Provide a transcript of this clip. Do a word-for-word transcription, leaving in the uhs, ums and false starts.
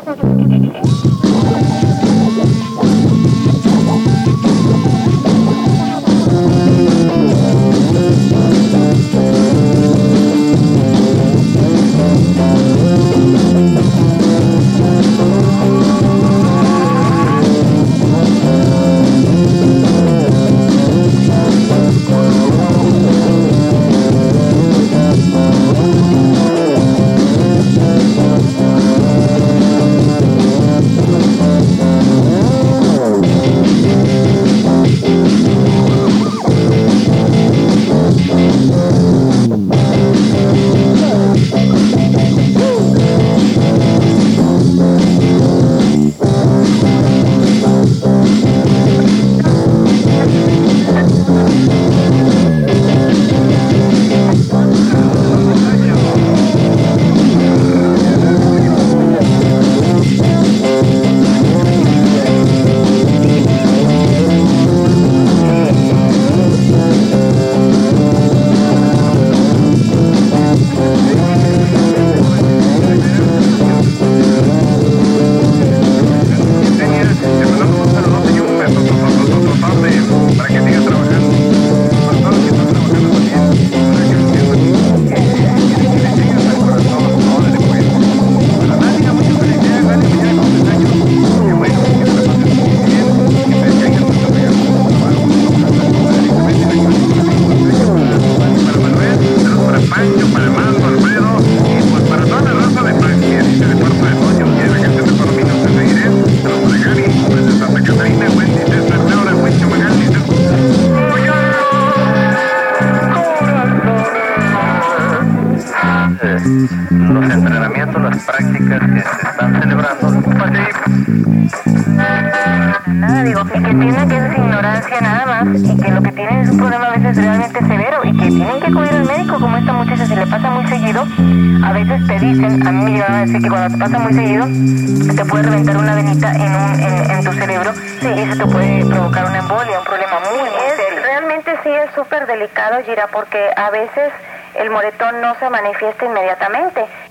los entrenamientos, las prácticas que se están celebrando. Nada, digo, y que tienen que es ignorancia nada más, y que lo que tienen es un problema a veces realmente severo, y que tienen que acudir al médico, como esta muchacha se le pasa muy seguido. A veces te dicen, a mí me llegaron a decir que cuando te pasa muy seguido, te puede reventar una venita en, un, en, en tu cerebro, sí, y eso te puede provocar una embolia, un problema muy, muy es, serio. Realmente sí es súper delicado, Gira, porque a veces el moretón no se manifiesta inmediatamente